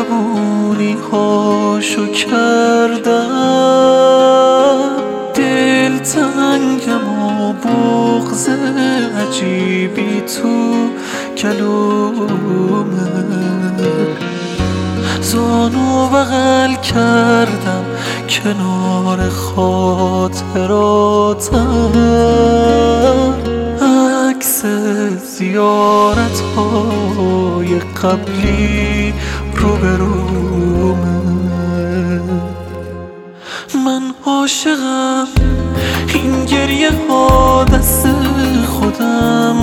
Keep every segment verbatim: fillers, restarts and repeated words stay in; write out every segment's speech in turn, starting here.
زبونی هاشو کردم، دل تنگم و بغض عجیبی تو کلومه، زانو بغل کردم کنار خاطراتم، عکس زیارت های قبلی روبرومه. من عاشقم، این گریه ها دست خودم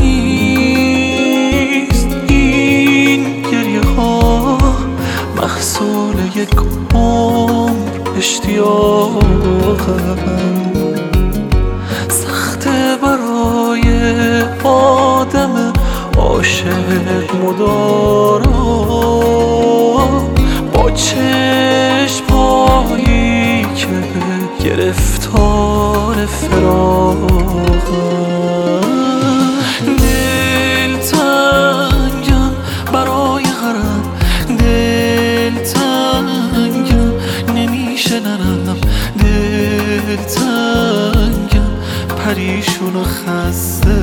نیست، این گریه ها محصول یک عمر اشتیاقم، سخته برای آدم عاشق مدارا با چشم‌هایی که گرفتار فراقم. دلتنگم برای غرام، دلتنگم نمیشه نرم، دلتنگم پریشون و خسته،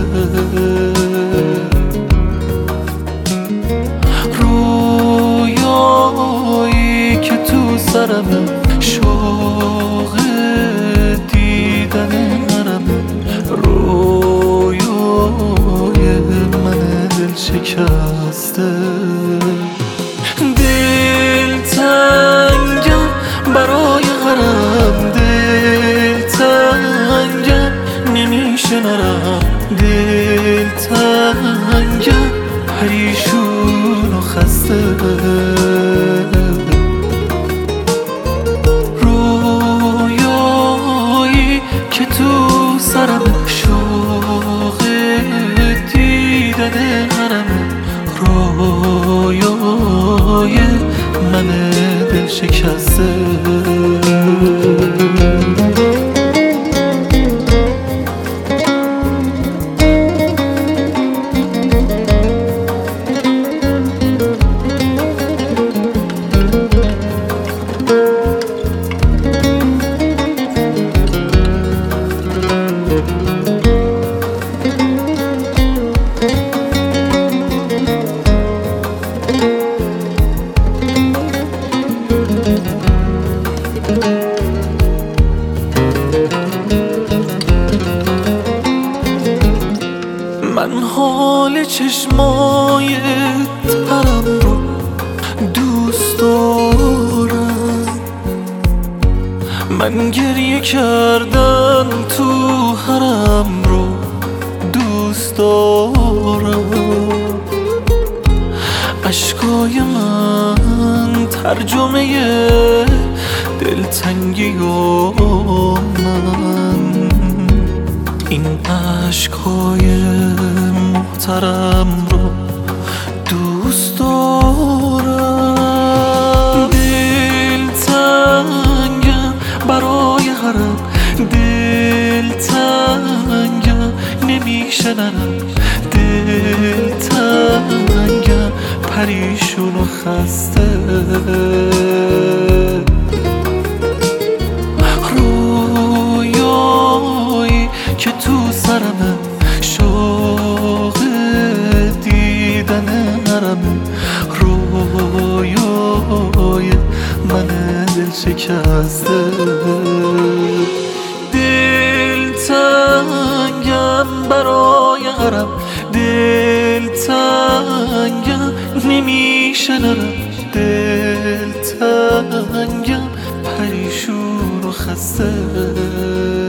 رویایی که تو سرمه، شوق دیدن نرمه، رویای من دل شکسته. دلتنگم برای غرام، دلتنگم نمیشه نرم، دلتنگم پریشون و خسته، رویایی که تو سرم، شوق دیدن حرم، رویای من دل شکسته. من حال چشمای ترم رو دوست دارم، من گریه کردن تو حرم رو دوست دارم، اشکای من ترجمه دلتنگی و من، این عشقای محترم رو دوست دارم. دلتنگم برای حرم، دلتنگم نمیشه نرم، دلتنگم پریشون و خسته، رویایی که تو سرمه، شوق دیدن نرمه، رویای من دل شکسته. دلتنگم برای غرام، دلتنگم نمیشه نرم، دلتنگم پریشون و خسته.